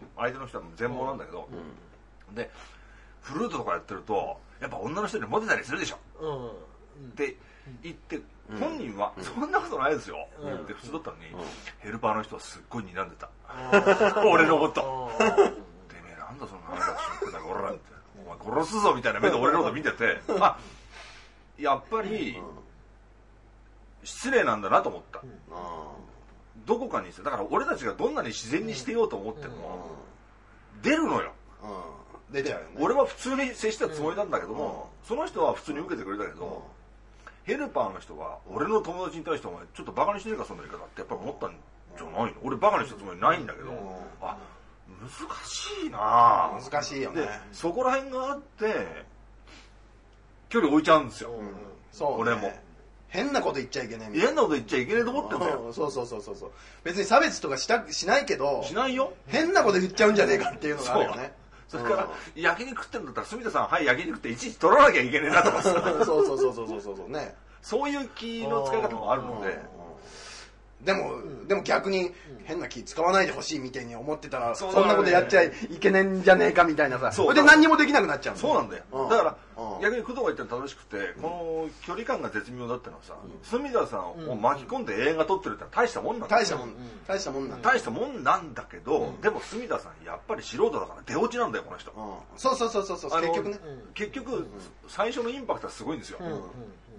Speaker 2: 相手の人は全盲なんだけど、でフルートとかやってるとやっぱ女の人にモテたりするでしょって言って、本人は「そんなことないですよ」って普通だったのに、ヘルパーの人はすっごい睨んでた俺のこと。てめえなんだそんな話だって「おら」って「お前殺すぞ」みたいな目で俺のこと見てて、やっぱり失礼なんだなと思った。どこかにだから俺たちがどんなに自然にしてようと思っても出るのよ。
Speaker 1: 出ちゃうよね。
Speaker 2: 俺は普通に接したつもりなんだけども、その人は普通に受けてくれたけど、ヘルパーの人は俺の友達に対してお前ちょっとバカにしてるかそんな言い方ってやっぱり思ったんじゃないの。俺バカにしたつもりないんだけど、難しいな。
Speaker 1: 難しいよね。
Speaker 2: でそこら辺があって距離置いちゃうんですよ。俺も
Speaker 1: 変なこと言っちゃいけない
Speaker 2: みたいな。変なこと言っちゃいけないと思ってんだよ。
Speaker 1: そう。別に差別とかしないけど、
Speaker 2: しないよ。
Speaker 1: 変なこと言っちゃうんじゃねえかっていうのがあるよね。
Speaker 2: それから焼肉食ってるんだったら住田さんはい焼肉っていちいち取らなきゃいけねえなとかさ。
Speaker 1: そうね。
Speaker 2: そういう気の使い方もあるので。
Speaker 1: でも逆に変な気使わないでほしいみたいに思ってたら、そんなことやっちゃいけねえんじゃねえかみたいなさ。それで何にもできなくなっちゃう。
Speaker 2: そうなんだよ。だから逆に工藤が言ったら正しくて、この距離感が絶妙だってのはさ、住田さんを巻き込んで映画撮ってるって大したもんなんだよ。大したもんなんだけど、でも住田さんやっぱり素人だから出落ちなんだよこの人。
Speaker 1: そう結局ね。
Speaker 2: 結局最初のインパクトはすごいんですよ。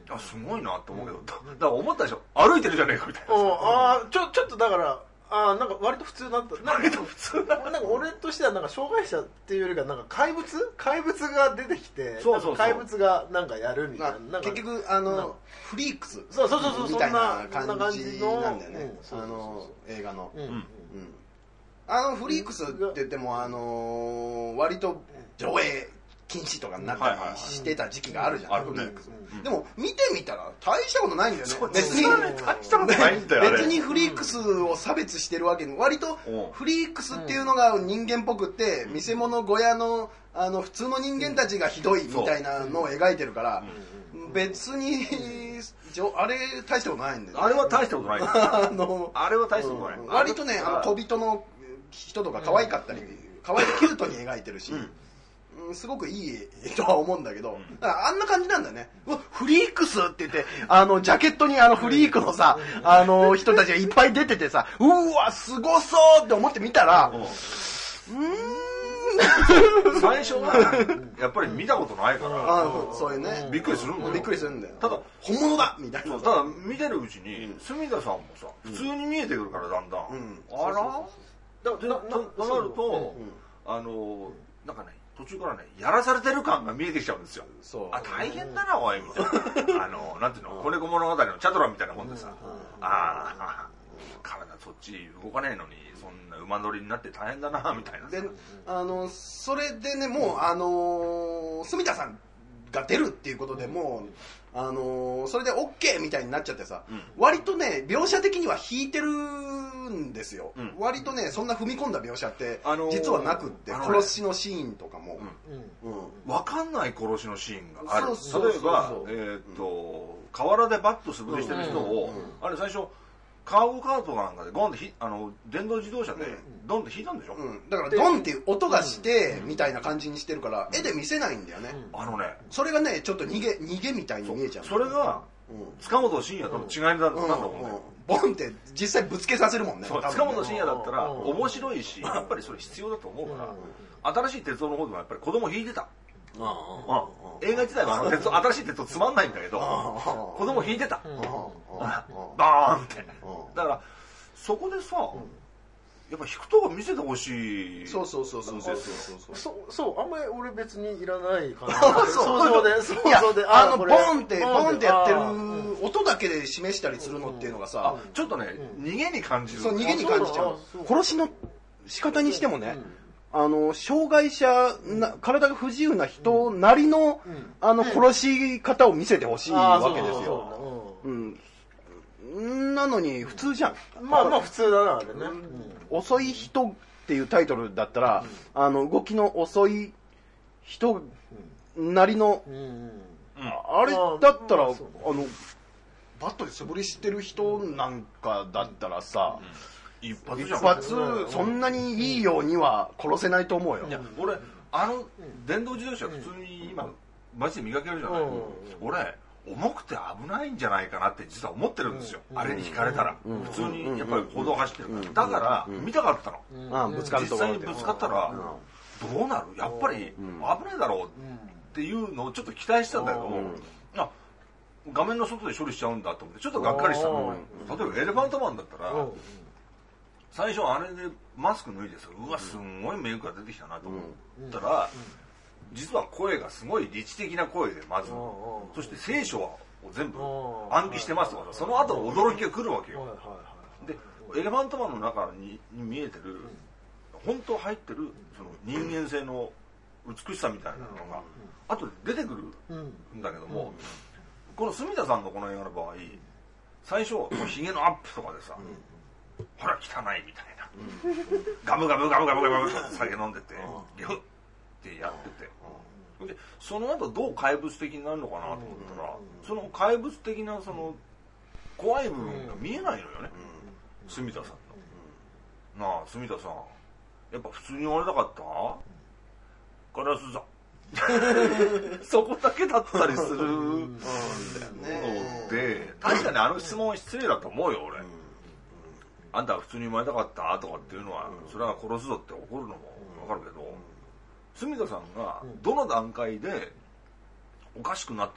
Speaker 2: やすごいなって思うけど、だから思ったでしょ、歩いてるじゃねえかみたいな。
Speaker 3: ちょっとだからなんか割と普通だった。
Speaker 2: 割と普通だ。
Speaker 3: なんか俺としてはなんか障害者っていうよりかなんか怪物が出てきて、怪物がなんかやるみたいな。
Speaker 1: 結局フリークス
Speaker 3: そう
Speaker 1: みたいな感じなんだよね。映画の。フリークスって言っても割と上映禁止とかになったりしてた時期があるじゃん、フリークス。でも見てみたら大したことないんだよね。別に
Speaker 2: 大したことないんだよ。
Speaker 1: 別にフリークスを差別してるわけに、割とフリークスっていうのが人間っぽくって見せ物小屋の普通の人間たちがひどいみたいなのを描いてるから、別にあれ大したことないんだよね。
Speaker 2: あれは大したことない。あれは大したことない。
Speaker 1: 割とね小人の人とか可愛かったり可愛いキュートに描いてるし、すごくいいとは思うんだけど、あんな感じなんだよね。フリークスって言って、ジャケットにフリークのさ、人たちがいっぱい出ててさ、うわ、すごそうって思って見たら、
Speaker 2: 最初は、やっぱり見たことないから、
Speaker 1: そういうね。
Speaker 2: びっくりするんだよ。
Speaker 1: びっくりするんだよ。
Speaker 2: ただ、
Speaker 1: 本物だみたいな。
Speaker 2: ただ、見てるうちに、隅田さんもさ、普通に見えてくるから、だんだん。あらとなると、なんかね、途中からね、やらされてる感が見えてきちゃうんですよ。大変だな、おい、みたいな。なんていうの、子猫物語のチャトラみたいなもんでさ、体そっち動かねえのに、そんな馬乗りになって大変だな、みたいな。
Speaker 1: で、それでね、もう、隅田さんが出るっていうことでもう、それで OK みたいになっちゃってさ、割とね描写的には引いてるんですよ、割とねそんな踏み込んだ描写って実はなくって、殺しのシーンとかも
Speaker 2: 分かんない殺しのシーンがある。例えば河原でバッと素振りしてる人をあれ最初カーゴカートなんかでゴンって電動自動車でドンって引いたんでしょ、
Speaker 1: だからドンっていう音がしてみたいな感じにしてるから絵で見せないんだよね。それがねちょっと逃げみたいに見えちゃう。
Speaker 2: それが塚本慎也との違いなんだもんね。
Speaker 1: ボンって実際ぶつけさせるもんね。
Speaker 2: 塚本慎也だったら面白いしやっぱりそれ必要だと思うから新しい鉄道の方でもやっぱり子供引いてた。映画自体は新しい鉄道つまんないんだけど子供引いてたバーンってだからそこでさやっぱ引くとこ見せてほしい。
Speaker 1: そう
Speaker 3: あんまり俺別にいらないかな。想像で
Speaker 1: ボンってやってる音だけで示したりするのっていうのがさ
Speaker 2: ちょっとね逃げに感じる。
Speaker 1: そう逃げに感じちゃう。殺しの仕方にしてもね障害者体が不自由な人なりの殺し方を見せてほしいわけですよ。なのに普通じゃん。
Speaker 3: まあ普通だなあれね。
Speaker 1: 遅い人っていうタイトルだったら動きの遅い人なりのあれだったらバットで素振りしてる人なんかだったらさ一発そんなにいいようには殺せないと思うよ。
Speaker 2: 俺電動自動車普通に今街で見かけるじゃない。俺重くて危ないんじゃないかなって実は思ってるんですよ。あれに引かれたら普通にやっぱり歩道走ってるからだから見たかったの。実際にぶつかったらどうなる。やっぱり危ないだろうっていうのをちょっと期待したんだけど画面の外で処理しちゃうんだと思ってちょっとがっかりしたの。例えばエレファントマンだったら最初あれでマスク脱いでさうわすんごいメイクが出てきたなと思ったら実は声がすごい理知的な声でまずそして聖書を全部暗記してますとかその後の驚きが来るわけよ。でエレファントマンの中に見えてる本当入ってるその人間性の美しさみたいなのが後で出てくるんだけどもこの隅田さんのこの映画の場合最初ヒゲのアップとかでさほら汚いみたいなガブガブガブガブガブって酒飲んでてギュッってやっててでその後どう怪物的になるのかなと思ったらその怪物的なその怖い部分が見えないのよね隅田さんの。なあ隅田さんやっぱ普通に言われたかったガラス座そこだけだったりするので確かにあの質問は失礼だと思うよ俺。あんたは普通に生まれたかったとかっていうのはそれは殺すぞって怒るのも分かるけど隅田さんがどの段階でおかしくなってったのか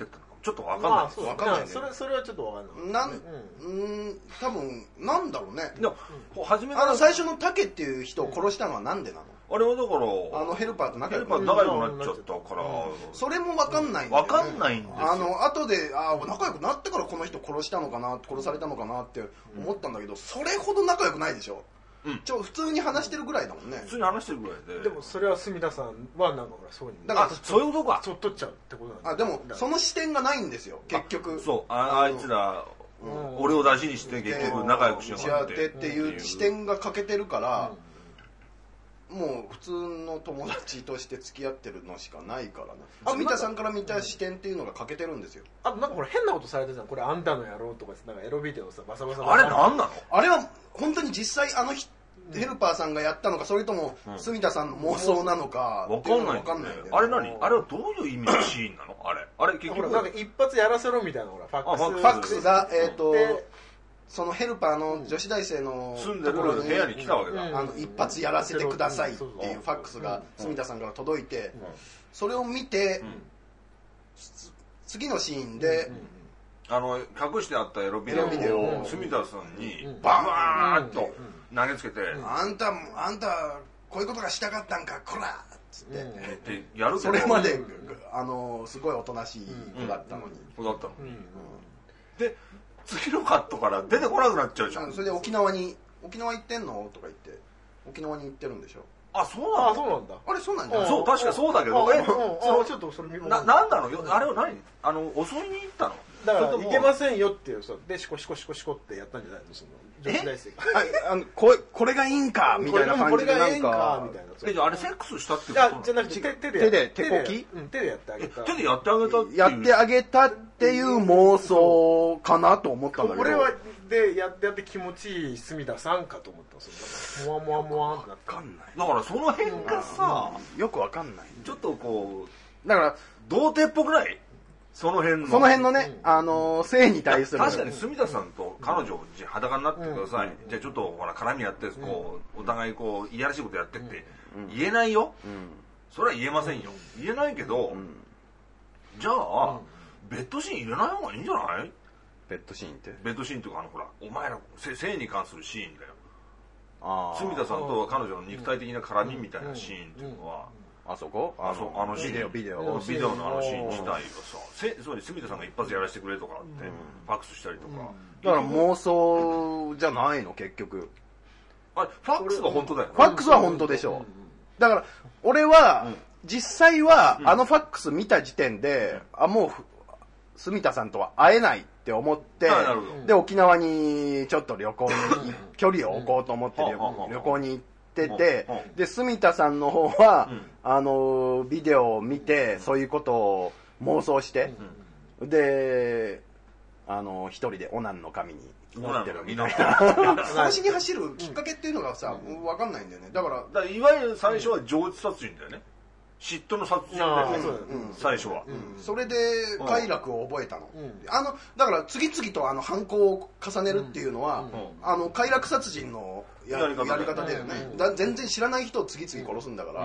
Speaker 2: ちょっと分かんないです。
Speaker 3: 分かんないね。それはちょっと分かんない。
Speaker 1: 多分なんだろうね。
Speaker 2: でも初めから
Speaker 1: 最初のタケっていう人を殺したのはなんでなの？
Speaker 2: あれはだから
Speaker 1: ヘルパーと仲良く
Speaker 2: なっちゃったから、
Speaker 1: それも分かんないんだよね。
Speaker 2: 分かんないんですよ。
Speaker 1: 後で仲良くなってからこの人殺したのかな、殺されたのかなって思ったんだけど、それほど仲良くないでしょ。普通に話してるぐらいだもんね。
Speaker 2: 普通に話してるぐらいで。
Speaker 3: でもそれは隅田さんはなんかほらそうに、
Speaker 1: だから
Speaker 2: そういうことか。
Speaker 3: そっとっちゃうってことなん
Speaker 1: でもその視点がないんですよ結局。
Speaker 2: そうあいつら俺を大事にして結局仲良くしようか
Speaker 1: っていう視点が欠けてるから、もう普通の友達として付き合ってるのしかないからね。住田さんから見た視点っていうのが欠けてるんですよ。
Speaker 3: なんかこれ変なことされてるじゃん。これあんたの野郎とかなんかエロビデオさバサバサ
Speaker 2: あれなんなの？
Speaker 1: あれは本当に実際ヘルパーさんがやったのか、それとも住田さんの妄想なのか
Speaker 2: 分かんないんだよね。あれ何？あれはどういう意味のシーンなの？あれ結局
Speaker 3: なんか一発やらせろみたいなほらフ
Speaker 1: ァックスがそのヘルパーの女子大生の
Speaker 2: 住んでる部屋に来たわけだ。
Speaker 1: 一発やらせてくださいっていうファックスが住田さんから届いて、それを見て次のシーンで
Speaker 2: 隠してあったエロビデオを住田さんにバーッと投げつけて、
Speaker 1: あんたこういうことがしたかったんかこらっつって
Speaker 2: やるけど、
Speaker 1: それまですごいおとなしい子だったのに。
Speaker 2: で次のカットから出てこなくなっちゃうじゃん。
Speaker 1: それで沖縄行ってんのとか言って沖縄に行ってるんでしょ。
Speaker 2: そうなんだ。
Speaker 1: あれそうなんじゃない？
Speaker 2: そう確かそうだけど、
Speaker 3: ちょっとそれ
Speaker 2: なんなのよ。あれは何？襲いに行ったの？
Speaker 3: だからいけませんよっていうさでシコシコってやったんじゃないの？その女子大生が
Speaker 1: これがいいんかみたいな感じでなんか
Speaker 2: じゃああれセックスしたってこと？
Speaker 3: じゃなくて手こき？手でやってあげた。
Speaker 2: 手でやってあげたっていう。
Speaker 1: やってあげたっていう妄想かなと思ったんだけど。
Speaker 3: これはでやって気持ちいい住田さんかと思ったんですよ。モワモワモワってなって。
Speaker 1: 分かんない。
Speaker 2: だからその辺がさ
Speaker 1: よく分かんない。
Speaker 2: ちょっとこう
Speaker 1: だから
Speaker 2: 童貞っぽくない？その辺
Speaker 1: のね、性に対する。
Speaker 2: 確かに住田さんと彼女裸になってください。じゃあちょっとほら絡みやってお互いこういやらしいことやってって言えないよ。それは言えませんよ。言えないけど、じゃあベッドシーン入れない方がいいんじゃない？
Speaker 1: ベッドシーンって
Speaker 2: ベッドシーンっていうかほらお前ら性に関するシーンだよ。住田さんと彼女の肉体的な絡みみたいなシーンっていうのは。
Speaker 1: そこ
Speaker 2: シーンビデオのシーン自体がさそうに住田さんが一発やらせてくれとかってファックスしたりとか、
Speaker 1: だから妄想じゃないの結局。
Speaker 2: あれファックスが本当だよ。
Speaker 1: ファックスは本当でしょ。だから俺は実際はファックス見た時点でもう住田さんとは会えないって思ってで沖縄にちょっと旅行に距離を置こうと思って旅行に行ってて、で住田さんの方はビデオを見てそういうことを妄想してで一人でオナンの神に祈ってるみたいな話に走るきっかけっていうのがさ分かんないんだよね。だから
Speaker 2: いわゆる最初は上越殺人だよね。嫉妬の殺人だよね最初は。
Speaker 1: それで快楽を覚えたの。だから次々と犯行を重ねるっていうのは快楽殺人のやり方だよね。全然知らない人を次々殺すんだから。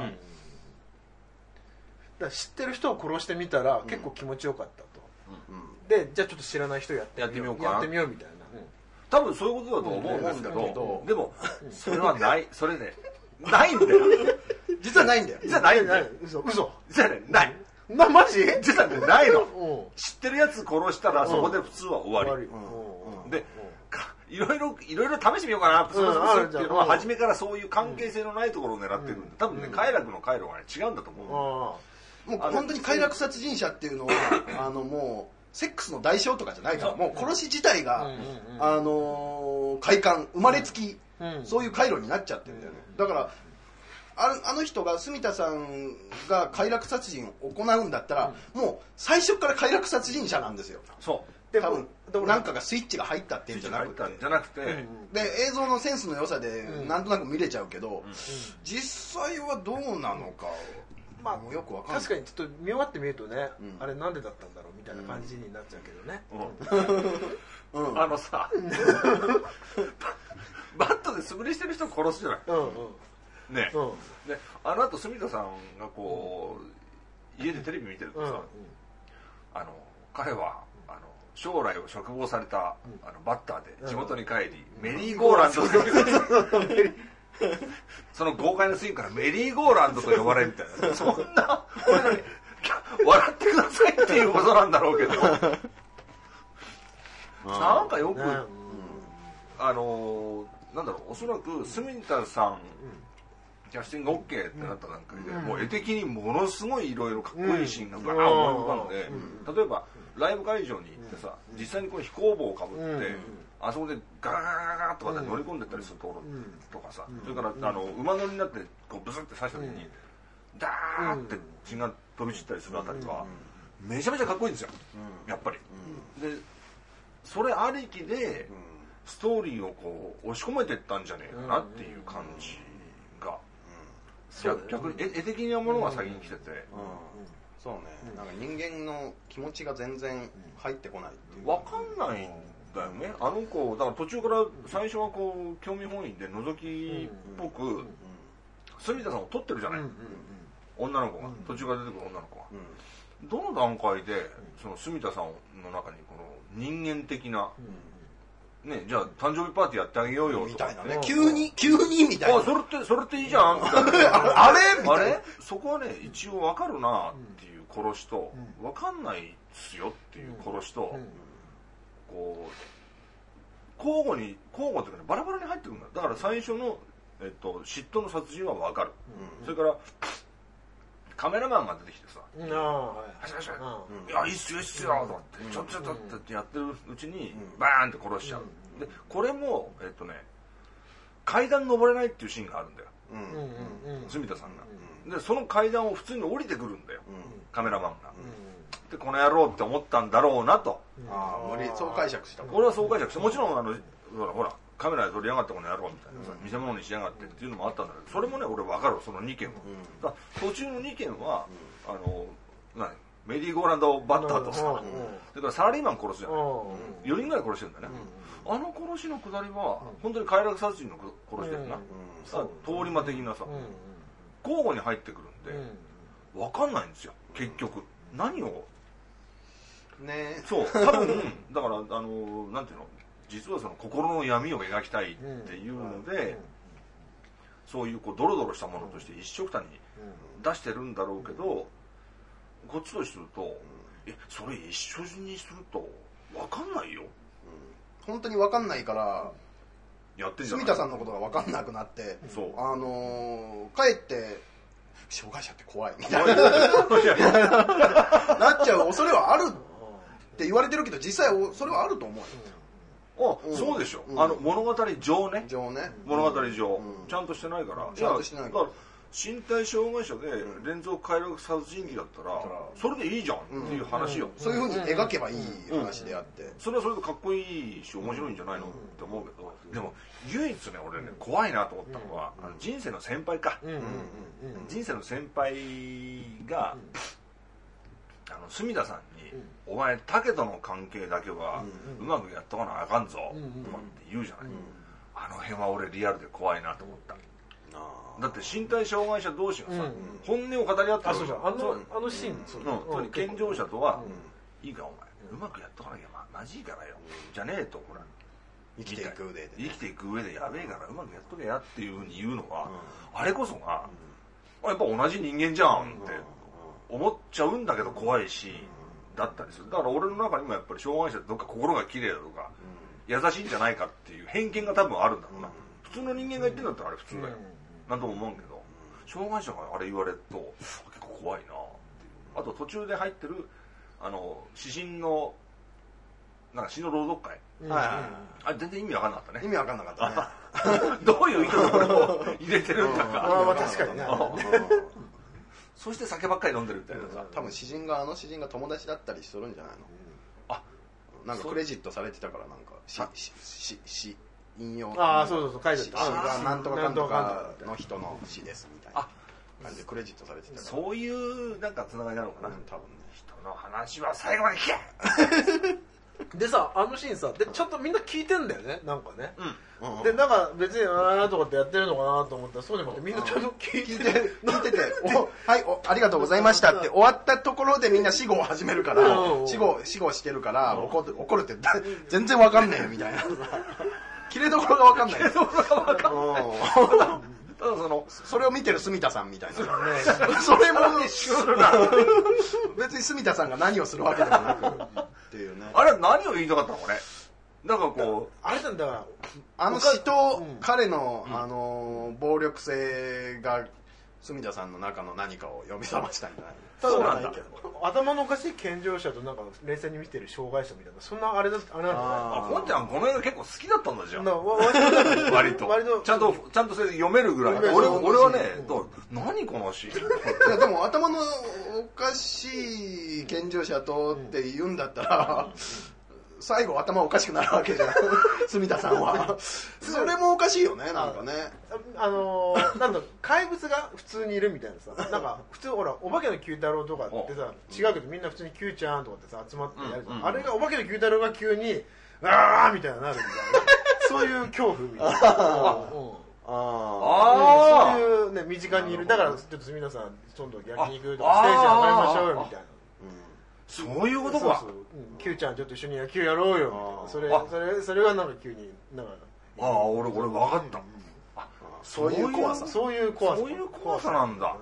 Speaker 3: 知ってる人を殺してみたら結構気持ちよかったと。でじゃあちょっと知らない人やってみようみたいな。
Speaker 2: 多分そういうことだと思うんですけど、でもそれはないそれねないんだよ。
Speaker 1: 実はないんだよ。
Speaker 2: 実はないんだよ。
Speaker 3: 嘘。
Speaker 2: 実はねない。
Speaker 3: マジ？
Speaker 2: 実はねないの。知ってるやつ殺したらそこで普通は終わり。でいろいろ試してみようかなっていうのは初めからそういう関係性のないところを狙ってるんで、多分ね快楽の回路がね違うんだと思う。
Speaker 1: もう本当に快楽殺人者っていうのはもうセックスの代償とかじゃないから、もう殺し自体が快感生まれつきそういう回路になっちゃってるんだよね。だからあの人が住田さんが快楽殺人を行うんだったらもう最初から快楽殺人者なんですよ。
Speaker 2: そう
Speaker 1: で多分なんかがスイッチが入ったっていうんじゃなくてで映像のセンスの良さでなんとなく見れちゃうけど実際はどうなのかよくわかんない。
Speaker 3: 確かにちょっと見終わってみるとねあれなんでだったんだろうみたいな感じになっちゃうけどね。
Speaker 2: さバットで素振りしてる人を殺すじゃない。ね、であの後住田さんがこう家でテレビ見てるとさ、 彼は将来を嘱望されたバッターで地元に帰り、メリーゴーランドその豪快なスイングからメリーゴーランドと呼ばれるみたいな、そんなこれね笑ってくださいっていうことなんだろうけどなんかよく、なんだろう、おそらく住田さん、キャスティング OK ってなった段階で、もう絵的にものすごいいろいろかっこいいシーンがバーン思い浮かんで、例えばライブ会場に行ってさ、実際にこの飛行帽をかぶって、あそこでガガガガガとかで乗り込んでったりするところとかさ、それから馬乗りになってこうブスって刺した時にダーって血が飛び散ったりするあたりはめちゃめちゃかっこいいんですよ、やっぱり。でそれありきでストーリーをこう押し込めてったんじゃねえかなっていう感じが、逆に絵的なものが先に来てて、
Speaker 4: そうね、なんか人間の気持ちが全然入ってこないっていう。
Speaker 2: 分かんないんだよね、あの子。だから途中から最初はこう興味本位で覗きっぽく住田さんを撮ってるじゃない、女の子が、途中から出てくる女の子が、どの段階でその住田さんの中にこの人間的な、ね、じゃあ誕生日パーティーやってあげようよ
Speaker 4: みたいなね、急にみたいな、
Speaker 2: それっていいじゃんみたいな
Speaker 1: あれみたいな、
Speaker 2: そこはね一応分かるなっていう殺しと、分かんないっすよっていう殺しと、こう交互っていうかね、バラバラに入ってくるんだ。だから最初の、嫉妬の殺人は分かる、それからカメラマンが出てきてさ、いやいいっすよいいっすよとかってちょっとってやってるうちにバーンって殺しちゃう。でこれも階段登れないっていうシーンがあるんだよ、住田さんが。でその階段を普通に降りてくるんだよ、カメラマンが。でこの野郎って思ったんだろうなと。
Speaker 4: そう解釈した。
Speaker 2: 俺はそう解釈して、もちろんほらカメラで撮りやがってこの野郎みたいなさ、見せ物にしやがってっていうのもあったんだけど、それもね俺分かる、その2件は。だ途中の2件はメリーゴーランドバッターとさ、それからサラリーマン殺すじゃない、4人ぐらい殺してるんだね。あの殺しのくだりは本当に快楽殺人の殺しだよな、通り魔的なさ、交互に入ってくるんで分かんないんですよ結局何を
Speaker 4: ね。
Speaker 2: そう多分だからなんていうの、実はその心の闇を描きたいっていうので、そういうこうドロドロしたものとして一緒くたに出してるんだろうけど、こっちとするとそれ一緒にすると分かんないよ、
Speaker 4: 本当に分かんないから
Speaker 2: やってんじゃない、
Speaker 4: 住田さんのことが分かんなくなって、帰って障害者って怖いみたいななっちゃう恐れはあるって言われてるけど、実際それはあると思うよ。
Speaker 2: そうでしょ、物語上ね、物語上、ちゃんとしてないから。
Speaker 4: ちゃんとしてないから、
Speaker 2: 身体障害者で連続快楽殺人鬼だったらそれでいいじゃんっていう話よ、
Speaker 4: そういうふうに描けばいい話であって、
Speaker 2: それはそれでかっこいいし面白いんじゃないのって思うけど、でも唯一ね俺ね怖いなと思ったのは、人生の先輩か、人生の先輩が住田さんに「お前竹との関係だけはうまくやっとかなあかんぞ」とかって言うじゃない、あの辺は俺リアルで怖いなと思った。だって身体障害者同士がさ、本音を語り合ってる。
Speaker 3: あのシーン、
Speaker 2: 健常者とは、いいかお前うまくやっとかなきゃまじいからよ、じゃねえと、ほら
Speaker 4: 生きていく
Speaker 2: 上でやべえからうまくやっとけやっていうふうに言うのは、あれこそがやっぱ同じ人間じゃんって思っちゃうんだけど怖いし、だったりする。だから俺の中にもやっぱり障害者ってどっか心が綺麗だとか優しいんじゃないかっていう偏見が多分あるんだろうな。普通の人間が言ってんだったらあれ普通だよ、なんとも思うけど、障害者があれ言われると結構怖いなっていう。あと途中で入ってる詩人のなんか詩の朗読会、あれ全然意味わかんなかったね。
Speaker 4: 意味わかんなかったね
Speaker 2: どういう意図でこれを入れてるんだか。
Speaker 3: 確かにね
Speaker 2: そして酒ばっかり飲んでるみたいなさ。
Speaker 4: 多分詩人が友達だったりするんじゃないの。なんかクレジットされてたから、なんか詩引用、
Speaker 3: そう書いてた、
Speaker 4: なんとかかんとかの人の詩ですみたいな感じでクレジットされてたから、
Speaker 2: そういうなんかつながりなのかな、
Speaker 4: 多分ね。
Speaker 2: 人の話は最後まで聞け
Speaker 3: でさ、あのシーンさ、でちょっとみんな聞いてんだよね、なんかね。
Speaker 1: で
Speaker 3: で、なんか別に、あーとかってやってるのかなと思ったら、そうでもなくて、みんなちゃんと聞いてて、
Speaker 1: はい、ありがとうございましたって終わったところでみんな死後を始めるから、死後してるから、怒るって全然わかんねえみたいな。切れどころがわかんない。ただそれを見てる住田さんみたいな。それも別に住田さんが何をするわけでもなくっていうね。
Speaker 2: あれは何を言いたかったのこれ。なんかこう
Speaker 3: あれなんだから、
Speaker 1: あの詩と彼の暴力性が住田さんの中の何かを呼び覚ましたんじゃない。
Speaker 3: そうなんだけど、頭のおかしい健常者となんか冷静に見てる障害者みたいな、そんなあれなんじゃない。
Speaker 2: こんちゃんこの映画結構好きだったんだじゃん。
Speaker 3: 割と
Speaker 2: ちゃんとそれで読めるぐらい。俺はね、何この詩。
Speaker 1: いやでも頭のおかしい健常者とって言うんだったら。最後頭おかしくなるわけじゃん住田さんは。それもおかしいよね、なんかね。
Speaker 3: なんだ怪物が普通にいるみたいなさ、なんか普通ほらお化けの九太郎とかってさ違うけどみんな普通にキューちゃんとかってさ集まってやるじゃん。あれがお化けの九太郎が急にあーみたいになるみたいな、そういう恐怖みたいな。そういうね身近にいる。だからちょっと住田さん今度焼肉とかステージ上がりましょうよみたいな。
Speaker 2: そういうことか。
Speaker 3: キューちゃんちょっと一緒に野球やろうよみたいな。それがなんか急になんか。
Speaker 2: 俺分かった。
Speaker 1: そういう怖さ。
Speaker 2: そういう怖さなんだ。は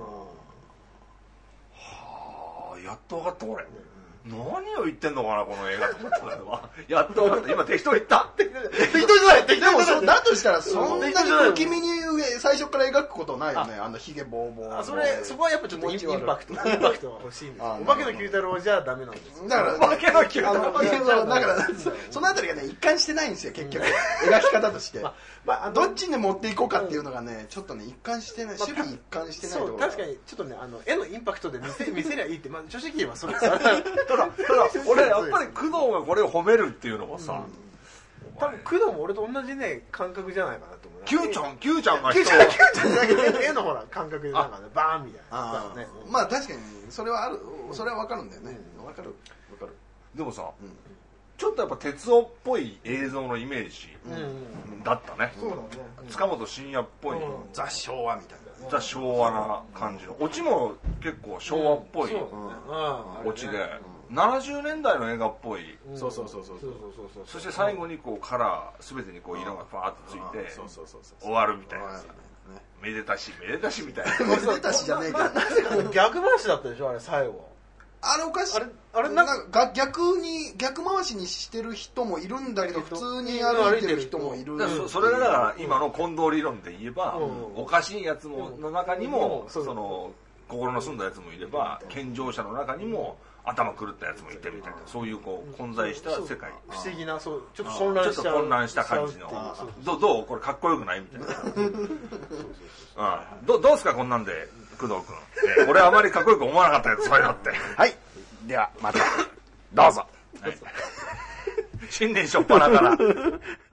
Speaker 2: あ、やっと分かった俺。何を言ってんのかなこの映画と思ったのは。やっと分かった。今適当言った。適当じゃない。
Speaker 1: でもだとしたらそんなに不気味に最初から描くことないよね。あのヒゲボーボー。
Speaker 3: そこはやっぱちょっとインパクトが欲しいんですよ。お化けの九太郎じゃダメなんですよ。
Speaker 1: だからお化けの九太郎だからそのあたりがね一貫してないんですよ結局描き方として。どっちに持っていこうかっていうのがねちょっとね一貫してない、守備一貫してないところ。
Speaker 3: 確かにちょっとね絵のインパクトで見せりゃいいって正直言えばそれです。
Speaker 2: ただ俺やっぱり工藤がこれを褒めるっていうのもさ、
Speaker 3: 多分工藤も俺と同じね感覚じゃないかなと思う。
Speaker 2: キューちゃんが
Speaker 3: 人絵のほら感覚でなんかねバーンみたいな。
Speaker 1: まあ確かにそれはある、それは分かるんだよね。分かる。
Speaker 2: でもさ、ちょっとやっぱ鉄夫っぽい映像のイメージだったね。塚本慎也っぽい
Speaker 1: ザ昭和みたいな。
Speaker 2: ザ昭和な感じのオチも結構昭和っぽいオチで70年代の映画っぽい。
Speaker 1: そうそ
Speaker 2: して最後にこうカラー全てにこう色がファーッとついて終わるみたいなさ、めでたしみたいな。
Speaker 1: めでたしじゃねえか。
Speaker 3: 逆回しだったでしょあれ最後。
Speaker 1: あれおかしい。あれなんか逆回しにしてる人もいるんだけど普通に歩いてる人もいる。
Speaker 2: それがだから今の近藤理論で言えばおかしいやつの中にもその心の澄んだやつもいれば健常者の中にも頭狂ったやつもいてみたいな、そういうこう混在した世界。
Speaker 3: 不思議なちょっと
Speaker 2: 混乱した感じの。どうこれかっこよくないみたいな。どうですかこんなんで工藤君。俺あまりかっこよく思わなかったやつそういうのって。
Speaker 1: はい。ではまたどうぞ。
Speaker 2: 新年初っ端から。